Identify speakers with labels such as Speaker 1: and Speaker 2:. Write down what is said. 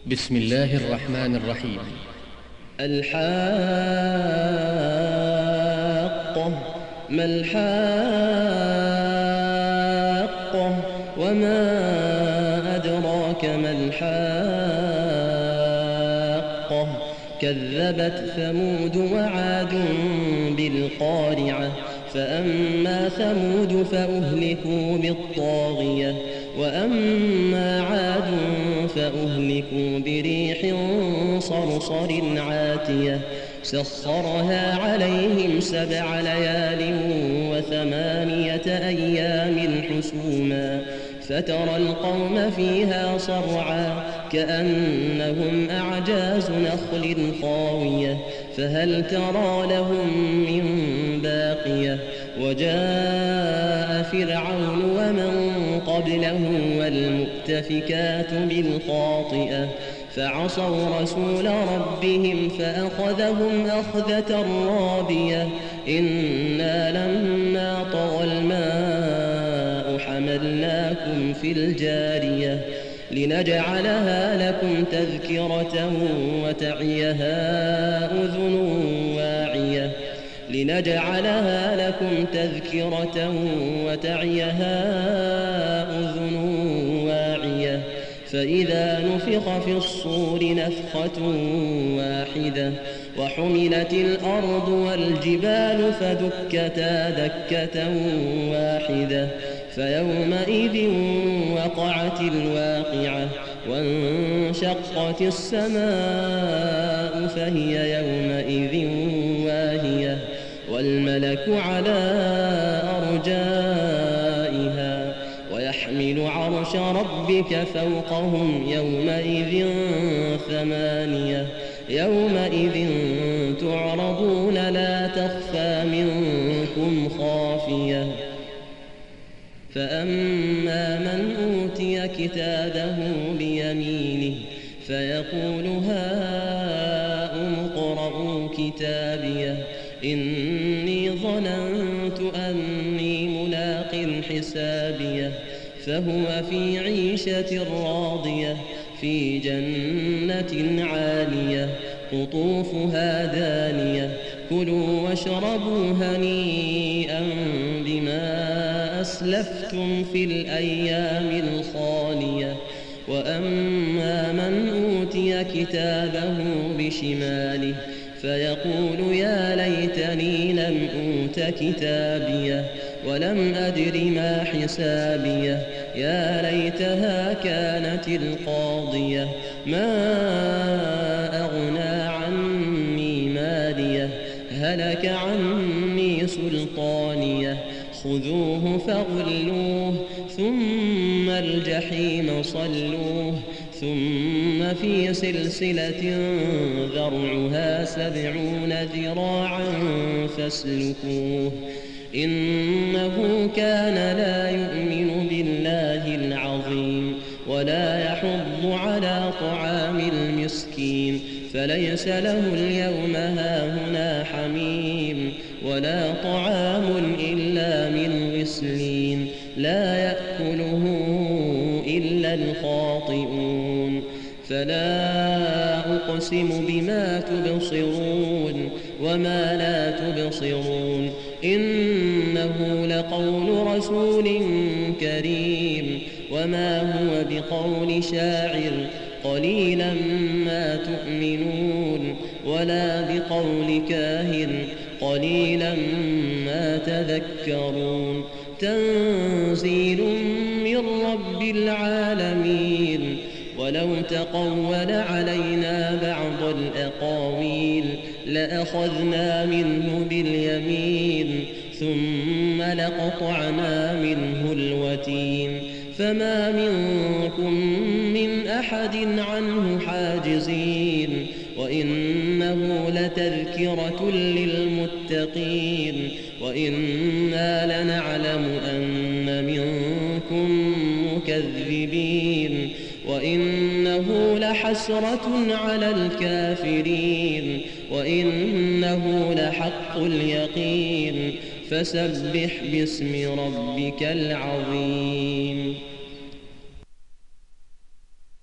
Speaker 1: بسم الله الرحمن الرحيم.
Speaker 2: الحاقة. ما الحاقة وما أدراك ما الحاقة. كذبت ثمود وعاد بالقارعة. فأما ثمود فأهلكوا بالطاغية وأما عاد فأهلكوا بريح صرصر عاتية سخرها عليهم 7 ليال و8 أيام حسوما فترى القوم فيها صرعى كأنهم أعجاز نخل خاوية فهل ترى لهم من باقية. وجاء فرعون ومن قبله والمؤتفكات بالخاطئة فعصوا رسول ربهم فأخذهم أخذة رابية. إنا لما طغى الماء حملناكم في الجارية لنجعلها لكم تذكرة وتعيها أذن واعية. فإذا نفخ في الصور نفخة واحدة وحملت الأرض والجبال فدكتا دكة واحدة فيومئذ وقعت الواقعة وانشقت السماء فهي يومئذ واهية والملك على أرجائها ويحمل عرش ربك فوقهم يومئذ 8 يومئذ تعرضون لا تخفى منكم خافية. فأما من أوتي كتابه بيمينه فيقول هاؤم اقرءوا كتابيه إني ظننت أني ملاق حسابيه فهو في عيشة راضية في جنة عالية قطوفها دانية كلوا واشربوا هنيئا بما أسلفتم في الأيام الخالية. وأما من أوتي كتابه بشماله فيقول يا ليتني لم أوت كتابيه ولم أدر ما حسابيه يا ليتها كانت القاضية ما أغنى عني ماليه هلك عني سلطانيه خذوه فغلوه ثم الجحيم صلوه ثم في سلسلة ذرعها 70 ذراعا فاسلكوه إنه كان لا يؤمن بالله العظيم ولا يحض على طعام المسكين فليس له اليوم هاهنا حميم ولا طعام إلا من غسلين لا يأكله إلا الخاطئون. فلا أقسم بما تبصرون وما لا تبصرون إنه لقول رسول كريم وما هو بقول شاعر قليلا ما تؤمنون ولا بقول كاهن قليلا ما تذكرون. تنزيل من رب العالمين. ولو تقول علينا بعض الأقاويل لأخذنا منه باليمين ثم لقطعنا منه الوتين فما منكم من أحد عنه حاجزين وإنه لتذكرة للمتقين وإنا لنعلم أن منكم مكذبين وإنه لحسرة على الكافرين وإنه لحق اليقين فسبح باسم ربك العظيم.